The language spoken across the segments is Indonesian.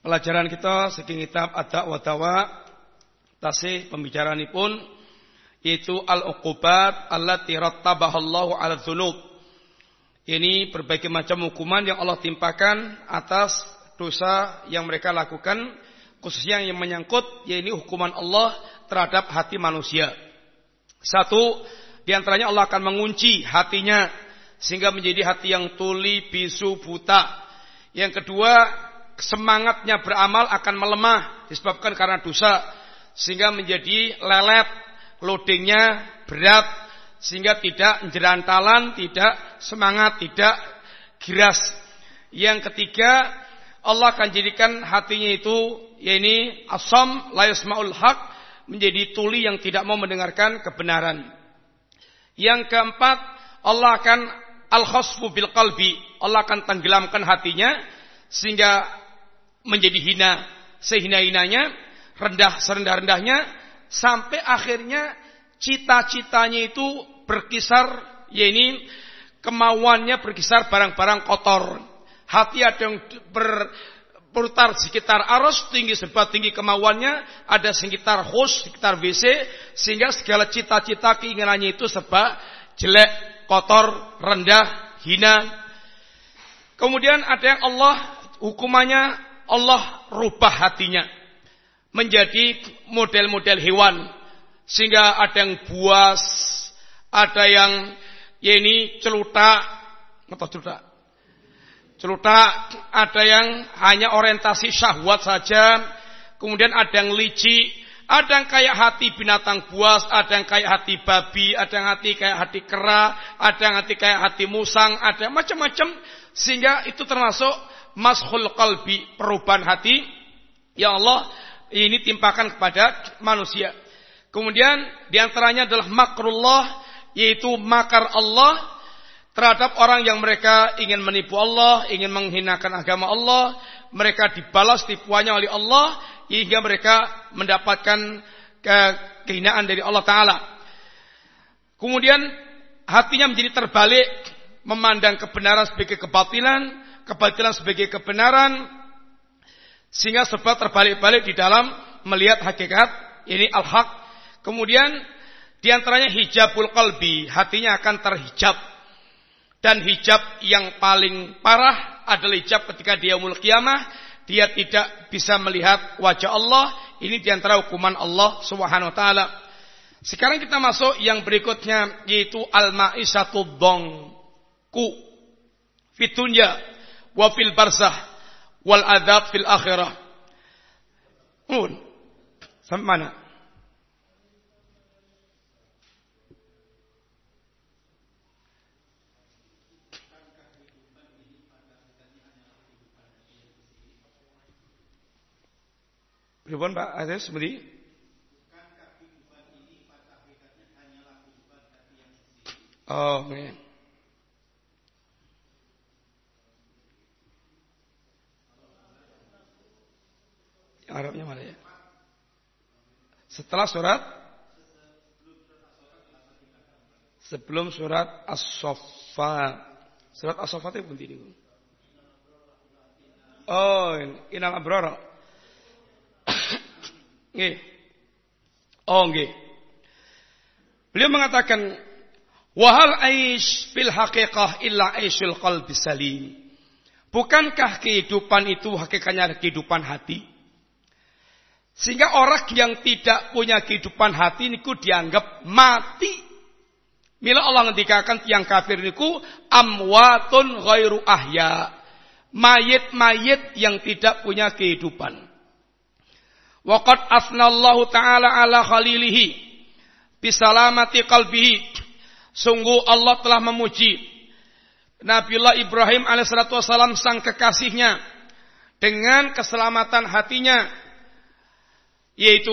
pelajaran kita saking kitab Ad-Da' wa Dawa tasih pembicaraan-ipun yaitu al-uqubat allati rattabahallahu 'ala dzunub. Ini berbagai macam hukuman yang Allah timpakan atas dosa yang mereka lakukan, khususnya yang menyangkut yaitu hukuman Allah terhadap hati manusia. Satu, di antaranya Allah akan mengunci hatinya sehingga menjadi hati yang tuli, bisu, buta. Yang kedua, semangatnya beramal akan melemah disebabkan karena dosa sehingga menjadi lelet, loadingnya berat sehingga tidak jerantalan, tidak semangat, tidak giras. Yang ketiga, Allah akan jadikan hatinya itu yakni asam la yasmaul haq, menjadi tuli yang tidak mau mendengarkan kebenaran. Yang keempat, Allah akan al-khasfu bil qalbi, Allah akan tenggelamkan hatinya sehingga menjadi hina sehina-hinanya, rendah serendah-rendahnya, sampai akhirnya cita-citanya itu berkisar, yakni kemauannya berkisar barang-barang kotor. Hati ada yang berputar sekitar arus, tinggi sebab tinggi kemauannya, ada sekitar hus, sekitar WC, sehingga segala cita-cita keinginannya itu serba jelek, kotor, rendah, hina. Kemudian ada yang Allah hukumannya Allah rubah hatinya menjadi model-model hewan, sehingga ada yang buas, ada yang celutak, ada yang hanya orientasi syahwat saja, kemudian ada yang licik, ada yang kayak hati binatang buas, ada yang kayak hati babi, ada yang hati kayak hati kera, ada yang hati kayak hati musang, ada yang macam-macam, sehingga itu termasuk maskhul qalbi, perubahan hati yang Allah ini timpakan kepada manusia. Kemudian diantaranya adalah makrullah, yaitu makar Allah terhadap orang yang mereka ingin menipu Allah, ingin menghinakan agama Allah. Mereka dibalas tipuannya oleh Allah hingga mereka mendapatkan kehinaan dari Allah Ta'ala. Kemudian hatinya menjadi terbalik, memandang kebenaran sebagai kebatilan, kebatilan sebagai kebenaran, sehingga sebab terbalik-balik di dalam melihat hakikat ini al-haq. Kemudian diantaranya hijabul qalbi, hatinya akan terhijab. Dan hijab yang paling parah adalah hijab ketika dia yaumul qiyamah, dia tidak bisa melihat wajah Allah. Ini diantara hukuman Allah Subhanahu wa taala. Sekarang kita masuk yang berikutnya, yaitu al-ma'isatud dongku fid dunya wa fil barzah wal adzab fil akhirah. Sampai mana? Pripun Pak Aziz seperti? Oh, okay. Yang Arabnya mana ya? Setelah surat? Sebelum surat As-Saffat. Surat As-Saffat itu penting. Oh, Innal Abrara. Nggih. Oh, nggih. Beliau mengatakan, wa hal aish fil haqiqah illa aishul qalbi salim. Bukankah kehidupan itu hakikatnya kehidupan hati? Sehingga orang yang tidak punya kehidupan hati niku dianggap mati. Mila Allah ngendikakan tiyang kafir niku amwatun ghairu ahya. Mayit-mayit yang tidak punya kehidupan. Waqad asnallahu ta'ala ala khalilihi bisalamati qalbihi. Sungguh Allah telah memuji Nabiullah Ibrahim alaihissalatu wassalam, sang kekasihnya, dengan keselamatan hatinya, yaitu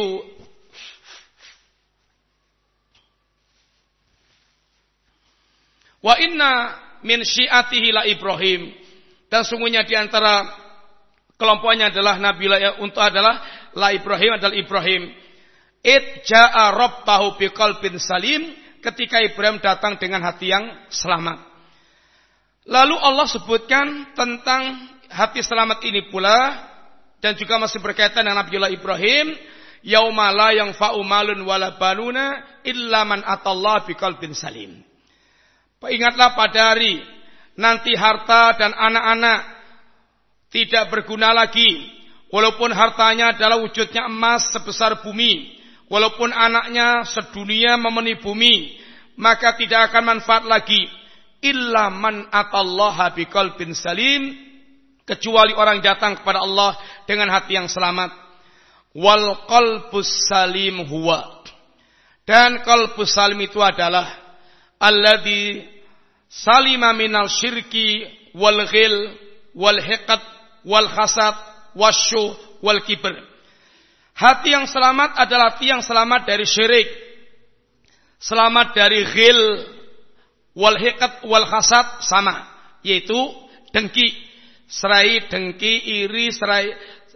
wa inna min syi'atihi la Ibrahim, dan sungguhnya di antara kelompoknya adalah Nabiullah untuk adalah la Ibrahim adalah Ibrahim. Id ja'a rabbahu biqalbin salim, ketika Ibrahim datang dengan hati yang selamat. Lalu Allah sebutkan tentang hati selamat ini pula Dan juga masih berkaitan dengan Nabiullah Ibrahim, yauma la yanfa'u malun wala banuna illa man atallaha biqalbin salim. Ingatlah pada hari nanti harta dan anak-anak tidak berguna lagi, walaupun hartanya adalah wujudnya emas sebesar bumi, walaupun anaknya sedunia memenuhi bumi, maka tidak akan manfaat lagi. Illa man atallaha biqalbin salim, kecuali orang datang kepada Allah dengan hati yang selamat. Wal qalbus salim huwa, dan qalbus salim itu adalah alladzi salima minal syirki wal ghil wal hiqad wal hasad wasyuh wal kibr. Hati yang selamat adalah hati yang selamat dari syirik, selamat dari ghil wal hiqad wal hasad, sama, yaitu dengki, serai, dengki, iri, serai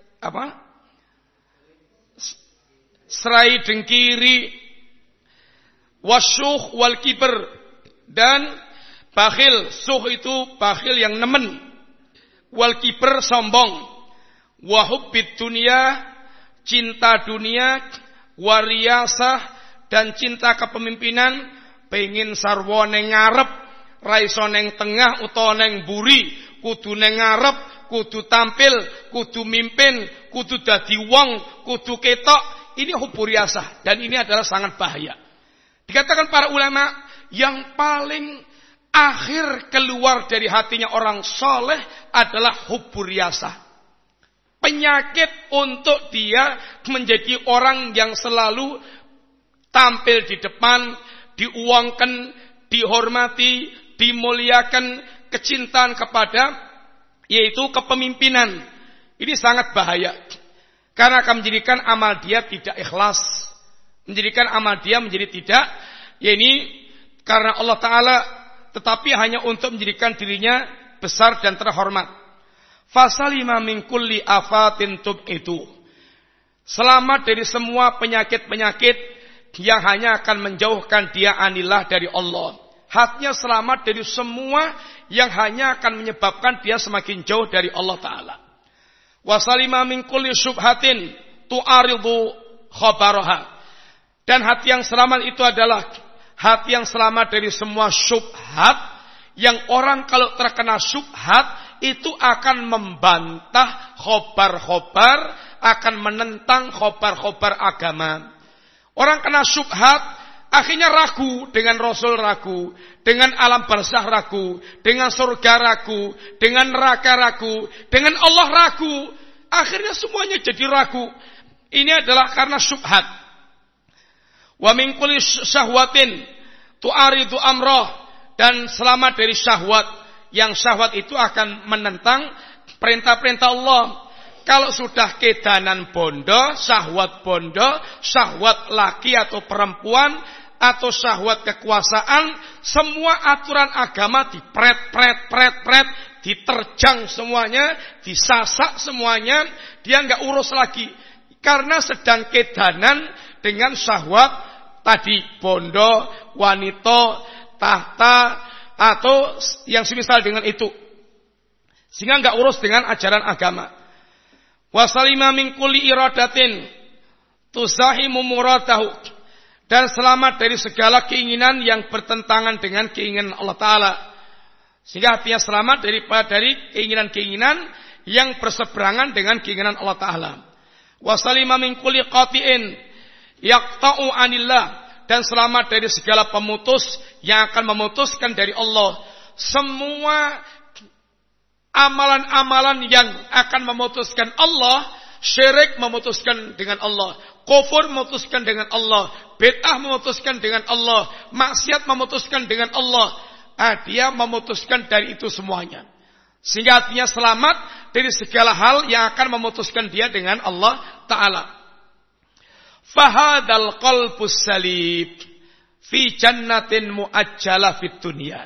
dengki, iri, wasyuh wal kibr, dan bakhil. Suh itu bakhil yang nemen, wal kibr sombong, wa hubbid dunya, cinta dunia, wariyasah, dan cinta kepemimpinan, pengin sarwa neng ngarep, raiso neng tengah utawa neng buri, kudu neng ngarep, kudu tampil, kudu mimpin, kudu dadi wong, kudu ketok. Ini huburiasah, dan ini adalah sangat bahaya. Dikatakan para ulama, yang paling akhir keluar dari hatinya orang soleh adalah huburiasah. Penyakit untuk dia menjadi orang yang selalu tampil di depan, diuangkan, dihormati, dimuliakan, kecintaan kepada, yaitu kepemimpinan. Ini sangat bahaya, karena akan menjadikan amal dia tidak ikhlas, menjadikan amal dia menjadi tidak, yakni karena Allah Ta'ala, tetapi hanya untuk menjadikan dirinya besar dan terhormat. Fasalima min kulli afatin tub'itu, selamat dari semua penyakit-penyakit yang hanya akan menjauhkan dia anillah dari Allah. Hatinya selamat dari semua yang hanya akan menyebabkan dia semakin jauh dari Allah Ta'ala. Wasalima min kulli syubhatin tu'aridu khabaraha, dan hati yang selamat itu adalah hati yang selamat dari semua syubhat, yang orang kalau terkena syubhat itu akan membantah khobar-khobar, akan menentang khobar-khobar agama. Orang kena syubhat, akhirnya ragu dengan Rasul, ragu dengan alam barzakh, ragu dengan surga, ragu dengan neraka, ragu dengan Allah, ragu. Akhirnya semuanya jadi ragu. Ini adalah karena syubhat. Wa min kulli syahwatin tu'aridu amrah, dan selamat dari syahwat, yang syahwat itu akan menentang perintah-perintah Allah. Kalau sudah kedanan bondo, syahwat laki atau perempuan, atau syahwat kekuasaan, semua aturan agama dipret, diterjang semuanya, disasak semuanya, dia enggak urus lagi. Karena sedang kedanan dengan syahwat tadi, bondo, wanita, tahta, atau yang semisal dengan itu. Sehingga enggak urus dengan ajaran agama. Wasalima min kulli iradatin tuzahimu muradahu, dan selamat dari segala keinginan yang bertentangan dengan keinginan Allah Ta'ala. Sehingga hatinya selamat dari keinginan-keinginan yang berseberangan dengan keinginan Allah Ta'ala. Wasalima min kulli qati'in yaqta'u anillah, dan selamat dari segala pemutus yang akan memutuskan dari Allah. Semua amalan-amalan yang akan memutuskan Allah, syirik memutuskan dengan Allah, kufur memutuskan dengan Allah, bid'ah memutuskan dengan Allah, maksiat memutuskan dengan Allah. Dia memutuskan dari itu semuanya. Sehingga hatinya selamat dari segala hal yang akan memutuskan dia dengan Allah Ta'ala. Fahadal qalbus salib fi jannatin muajjalah fid dunya.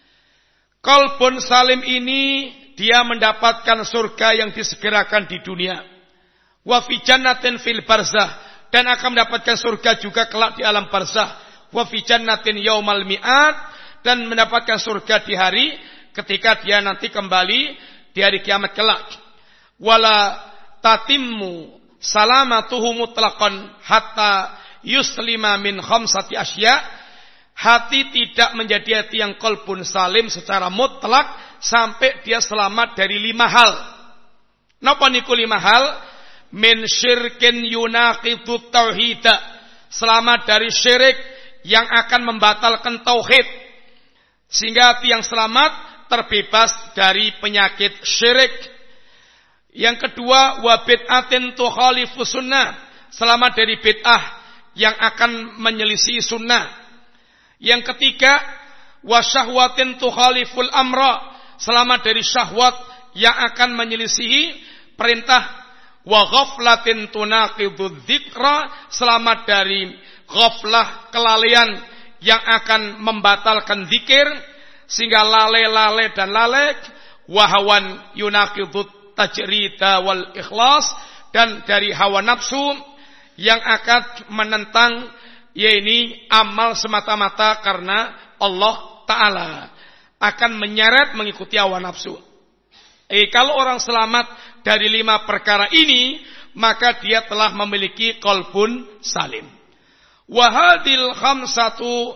Qalbun salim ini dia mendapatkan surga yang disegerakan di dunia. Wa fi jannatin fil barzah, dan akan mendapatkan surga juga kelak di alam barzah. Wa fi jannatin yaumal mi'ad, dan mendapatkan surga di hari ketika dia nanti kembali di hari kiamat kelak. Wala tatimmu salamatuhu mutlaqan hatta yuslima min khamsati asya. Hati tidak menjadi hati yang qalbun salim secara mutlak sampai dia selamat dari 5 hal. Napa niku 5 hal? Min syirkin yunaqidu tauhid. Selamat dari syirik yang akan membatalkan tauhid. Sehingga hati yang selamat terbebas dari penyakit syirik. Yang kedua, wa bid'atin tukhalifu sunnah. Selamat dari bid'ah yang akan menyelisih sunnah. Yang ketiga, wa syahwatin tukhaliful amra. Selamat dari syahwat yang akan menyelisihi perintah. Wa ghaflatin tunaqidudz dzikra. Selamat dari ghaflah, kelalaian yang akan membatalkan zikir sehingga lale-lale dan lalek. Wa hawan yunaqidut tajrida wal ikhlas. Dan dari hawa nafsu yang akan menentang yaitu amal semata-mata karena Allah Ta'ala. Akan menyeret mengikuti hawa nafsu. Kalau orang selamat dari 5 perkara ini, maka dia telah memiliki qalbun salim. Wahadil khamsatu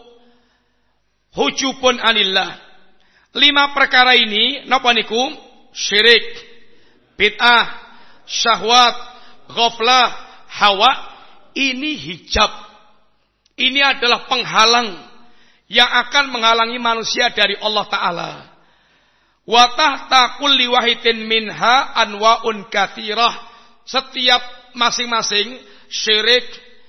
hujubun anillah. 5 perkara ini, napa niku? Syirik, bid'ah, syahwat, ghaflah, hawa. Ini hijab. Ini adalah penghalang yang akan menghalangi manusia dari Allah Ta'ala. Wa tahta kulli wahidin minha anwa'un katsirah. Setiap masing-masing syirik,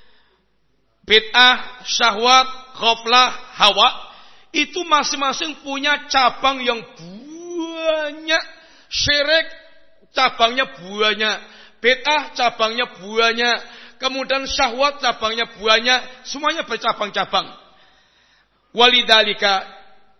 bid'ah, syahwat, ghaflah, hawa, itu masing-masing punya cabang yang banyak. Syirik cabangnya banyak, bid'ah cabangnya banyak. Kemudian syahwat cabangnya banyak, semuanya bercabang-cabang. Walidhalika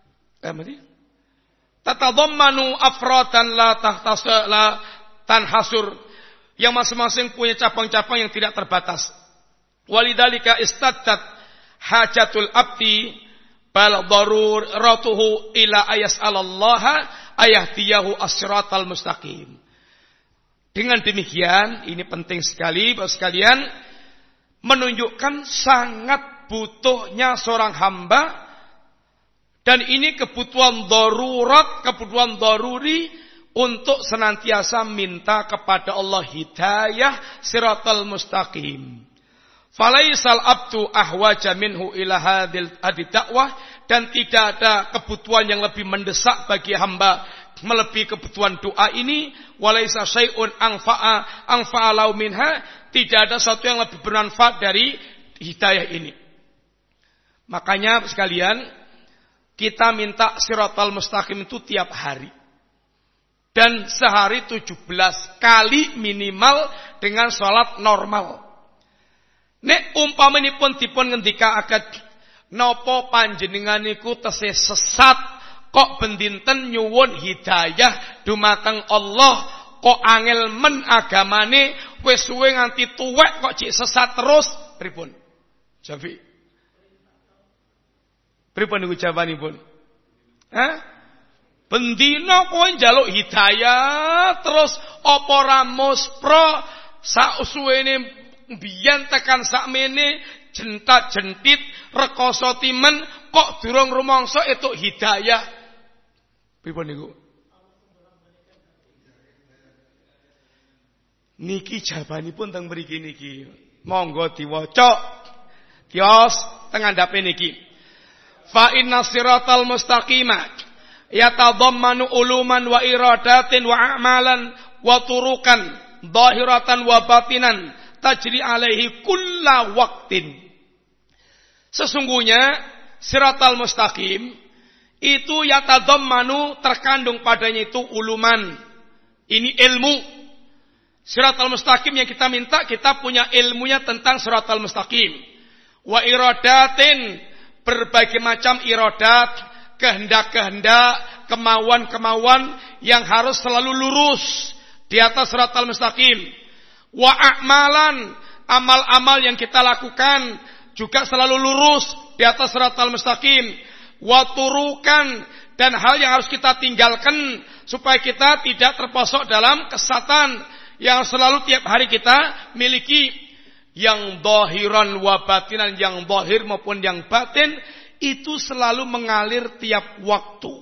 tatadhammanu afradan la tanhasur, yang masing-masing punya cabang-cabang yang tidak terbatas. Walidhalika istaddat hajatul abdi bal daruratuhu ila ayas'alallaha ayahdiyahu as-siratal mustaqim. Dengan demikian, ini penting sekali Bapak sekalian, menunjukkan sangat butuhnya seorang hamba, dan ini kebutuhan darurat, kebutuhan daruri untuk senantiasa minta kepada Allah hidayah siratal mustaqim. Falaisal abdu ahwaja minhu ila hadil dakwah, dan tidak ada kebutuhan yang lebih mendesak bagi hamba melebihi kebutuhan doa ini. Walaisa syai'un anfa'a lau minha, tidak ada sesuatu yang lebih bermanfaat dari hidayah ini. Makanya sekalian, kita minta siratal mustaqim itu tiap hari. Dan sehari 17 kali minimal dengan sholat normal. Nek umpamanipun dipun ngendikaaken napa panjenengan niku tesih sesat, kok bendinten nyuwun hidayah dumateng Allah, kok angel men agamane, wis suwe nganti tuwek kok cik sesat terus, pripun? Jafi. Pripun niku jawabanipun? Bendina kowe njaluk hidayah terus apa ra muspro sak suwene biyen tekan sakmene jentat-jentit rekoso timen kok durung rumangsa entuk hidayah. Pripun niku? Niki jawabanipun teng mriki niki. Monggo diwaca. Tios teng andhape niki. Fa inna siratal mustaqima yatadhammanu uluman wa iradatin wa a'malan wa turukan dhahiratan wa batinan tajri alaihi kulla waqtin. Sesungguhnya siratal mustaqim itu yatadhammanu, terkandung padanya itu uluman. Ini ilmu. Siratal mustaqim yang kita minta, kita punya ilmunya tentang siratal mustaqim. Wa iradatin, berbagai macam iradat, kehendak-kehendak, kemauan-kemauan yang harus selalu lurus di atas siratal mustaqim. Wa a'malan, amal-amal yang kita lakukan juga selalu lurus di atas siratal mustaqim. Waturukan, dan hal yang harus kita tinggalkan supaya kita tidak terposok dalam kesesatan yang selalu tiap hari kita miliki, yang zahiran wa batinan, yang zahir maupun yang batin, itu selalu mengalir tiap waktu.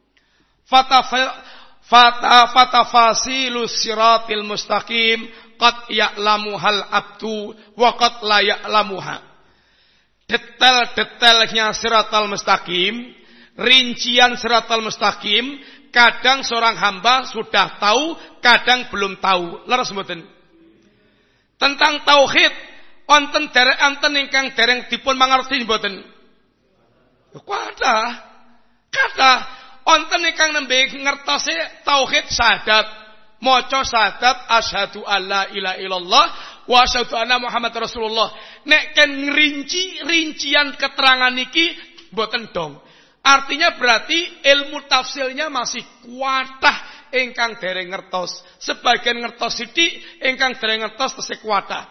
Fatafasilu siratil mustaqim qad ya'lamuhal abdu wa qad la ya'lamuha. Detail-detailnya siratal mustaqim, rincian siratal mustaqim, kadang seorang hamba sudah tahu, kadang belum tahu. Leres mboten? Tentang tauhid, wonten derek-anten ingkang dereng dipun mangerti mboten? Kathah wonten ingkang nembe ngertosi tauhid syahadat, maca syahadat asyhadu alla ilaha illallah wa asyhadu anna Muhammad Rasulullah. Nek ken rincian keterangan niki mboten dong. Artinya berarti ilmu tafsirnya masih kuatah ingkang dereng ngertos. Sebagian ngertos sithik, ingkang dereng ngertos tesih kuatah.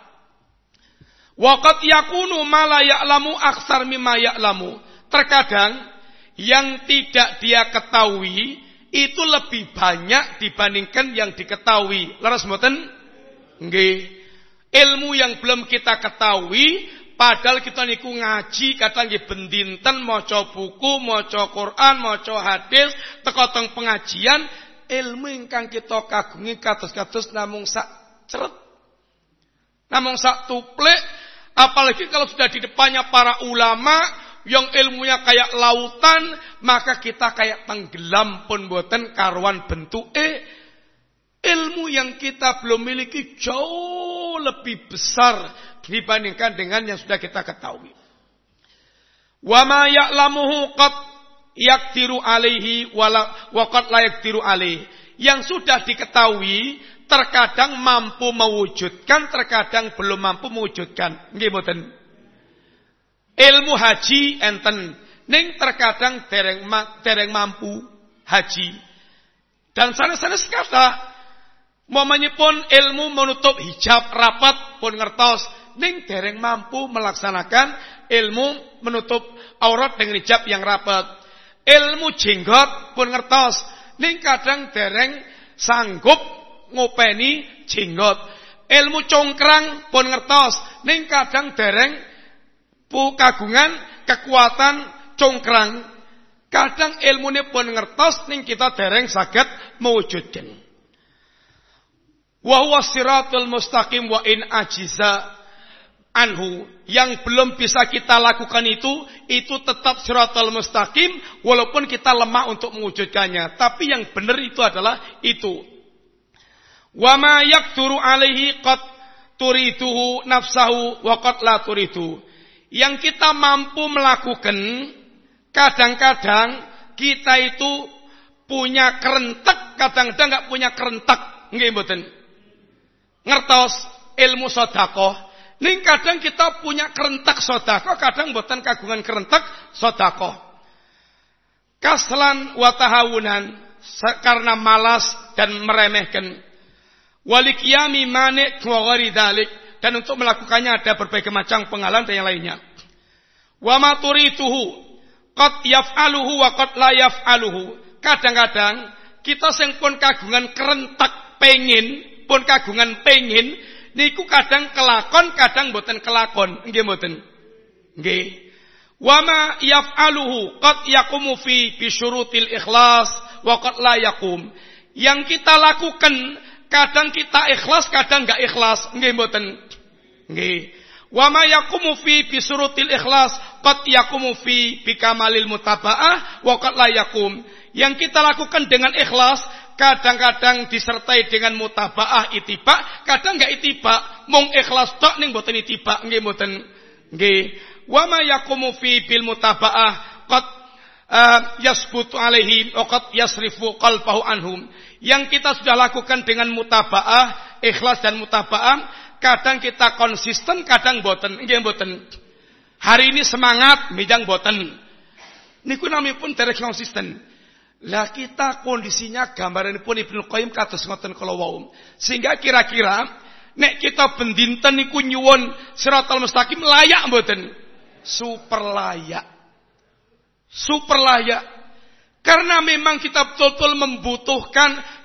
Wa qad yakunu ma la ya'lamu aktsar mimma ya'lamu. Terkadang yang tidak dia ketahui itu lebih banyak dibandingkan yang diketahui. Leres mboten? Nggih. Ilmu yang belum kita ketahui, padahal kita niku ngaji kadang nggih bendinten maca buku, maca Quran, maca hadis, teka teng pengajian, ilmu ingkang kita kagungi kados-kados namung sak ceret. Namung sak tuplek, apalagi kalau sudah di depannya para ulama yang ilmunya kayak lautan, maka kita kayak tenggelam pun boten karuan bentuke. Ilmu yang kita belum miliki jauh lebih besar dibandingkan dengan yang sudah kita ketahui. Wa ma ya'lamuhu qad yaqdiru alaihi wa qad la yaqdiru alaihi. Yang sudah diketahui terkadang mampu mewujudkan, terkadang belum mampu mewujudkan. Nggih mboten? Ilmu haji enten, ning terkadang dereng mampu haji. Dan sanes-sanes kata momenipun ilmu menutup hijab rapat pun ngertos, ning dereng mampu melaksanakan ilmu menutup aurat dengan hijab yang rapat. Ilmu jenggot pun ngertos, ning kadang dereng sanggup ngopeni jenggot. Ilmu congkrang pun ngertos, ning kadang dereng kagungan kekuatan congkrang. Kadang ilmune pun ngertos, ning kita dereng saged mewujudkan. Wa huwa siratul mustaqim wa in ajiza anhu. Yang belum bisa kita lakukan itu tetap siratul mustaqim walaupun kita lemah untuk mewujudkannya. Tapi yang benar itu adalah itu. Wa ma yaqduru alaihi qad turiduhu nafsahu wa qad la turidu. Yang kita mampu melakukan, kadang-kadang kita itu punya kerentek, kadang-kadang enggak punya kerentek. Nggih mboten? Ngertos ilmu sedekah, ning kadang kita punya kerentek sedekah, kadang mboten kagungan kerentek sedekah. Kaslan wa tahawunan, karena malas dan meremehkan. Walikiyami manik wa ghairi dzalik, dan untuk melakukannya ada berbagai macam penghalang dan yang lainnya. Wa ma turituhu qad yaf'aluhu wa qad la yaf'aluhu. Kadang-kadang kita sing pun kagungan kerentek pengin, pun kagungan pengin, niku kadang kelakon, kadang boten kelakon. Nggih mboten? Nggih. Wa ma yaf'aluhu qad yaqumu fi bisyurutil ikhlas wa qad la yaqum. Yang kita lakukan kadang kita ikhlas, kadang enggak ikhlas. Nggih mboten? Nggih. Wa ma yaqumu fi bisyurutil ikhlas qad yaqumu fi bikamalil mutaba'ah wa qad la yaqum. Yang kita lakukan dengan ikhlas kadang-kadang disertai dengan mutaba'ah ittiba, kadang enggak ittiba, mung ikhlas tok ning mboten ittiba. Nggih mboten? Nggih. Wa ma yaqumu fi bil mutaba'ah qad yasbutu alaihi wa qad yasrifu qalbahu anhum. Yang kita sudah lakukan dengan mutaba'ah, ikhlas dan mutaba'ah, kadang kita konsisten, kadang boten. Nggih mboten? Hari ini semangat, midang boten. Niku namipun derek konsisten. Lah kita kondisinya gambaranipun Ibnu Qayyim kados ngoten kala wau. Sehingga kira-kira nek kita bendinten niku nyuwun siratal mustaqim layak mboten? Super layak. Super layak. Karena memang kita betul-betul membutuhkan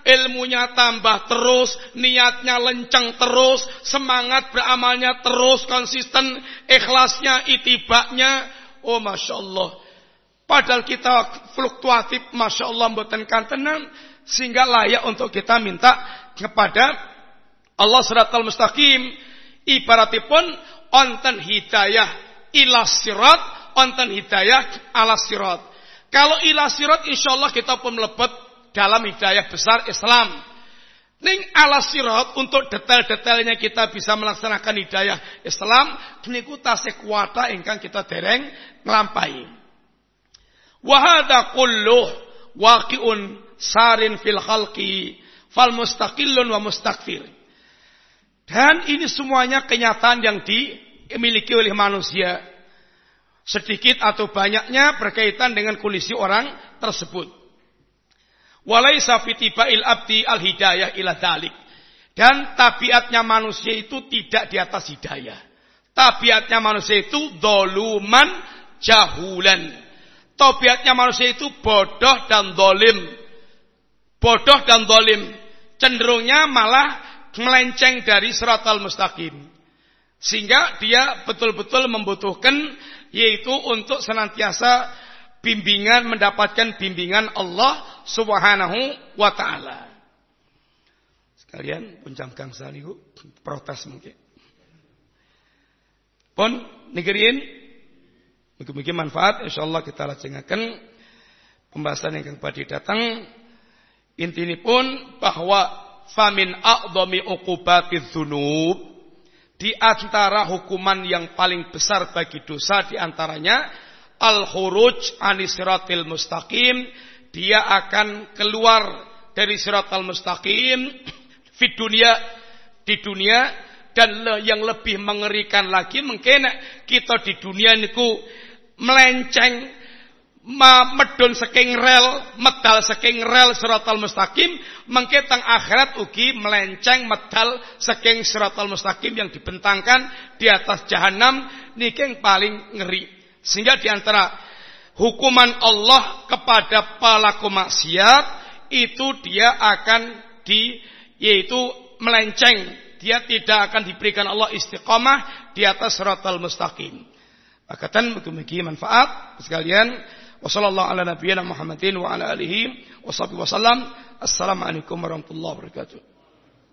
ilmunya tambah terus, niatnya lenceng terus, semangat beramalnya terus, konsisten, ikhlasnya, itibaknya. Oh Masya Allah. Padahal kita fluktuatif, Masya Allah, mboten kantenan, sehingga layak untuk kita minta kepada Allah siratal mustaqim. Ibaratipun onten hidayah ila sirat, onten hidayah ala sirat. Kalau ila sirat insyaallah kita pun mlebet dalam hidayah besar Islam. Ning ala sirat untuk detail-detailnya kita bisa melaksanakan hidayah Islam niku tasih kuwata ingkang kita dereng nglampahi. Wa hadza kulluh waqi'un sarin fil khalqi fal mustaqillun wa mustakfir. Dan ini semuanya kenyataan yang dimiliki oleh manusia. Sedikit atau banyaknya berkaitan dengan kondisi orang tersebut. Walaisa fi tibail abdi al hidayah ila dzalik. Dan tabiatnya manusia itu tidak di atas hidayah. Tabiatnya manusia itu doluman jahulan. Tabiatnya manusia itu bodoh dan dolim. Bodoh dan dolim. Cenderungnya malah melenceng dari siratal mustaqim. Sehingga dia betul-betul membutuhkan yaitu untuk senantiasa bimbingan, mendapatkan bimbingan Allah Subhanahu wa taala. Sekalian puncam gangsa niku protes mungkin. Pun nigerin mugi-mugi manfaat insyaallah kita lajengaken pembahasan yang badhe datang. Intinipun bahwa famin a'dhami uqubatiz dzunub, di antara hukuman yang paling besar bagi dosa di antaranya al-khuruj anis siratil mustaqim, dia akan keluar dari siratal mustaqim di dunia, dan yang lebih mengerikan lagi mungkin kita di dunia niku melenceng medun saking rel, medal saking rel siratal mustaqim, mengke teng akhirat ugi melenceng medal saking siratal mustaqim yang dibentangkan di atas jahanam niki yang paling ngeri. Sehingga di antara hukuman Allah kepada pelaku maksiat itu dia akan yaitu melenceng, dia tidak akan diberikan Allah istiqamah di atas siratal mustaqim. Makatan mugi-mugi manfaat sekalian. Wassallallahu ala nabiyyina Muhammadin wa ala alihi washabihi wasallam. Assalamualaikum warahmatullahi wabarakatuh.